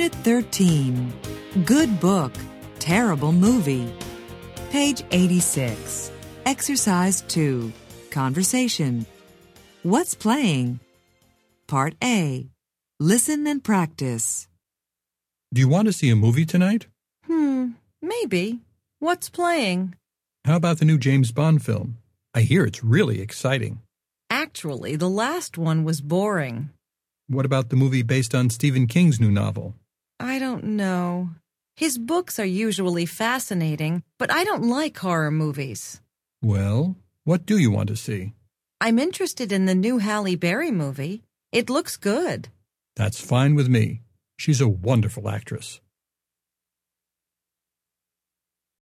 Unit 13. Good book, terrible movie. Page 86. Exercise 2. Conversation. What's playing? Part A. Listen and practice. Do you want to see a movie tonight? Maybe. What's playing? How about the new James Bond film? I hear it's really exciting. Actually, the last one was boring. What about the movie based on Stephen King's new novel? I don't know. His books are usually fascinating, but I don't like horror movies. Well, what do you want to see? I'm interested in the new Halle Berry movie. It looks good. That's fine with me. She's a wonderful actress.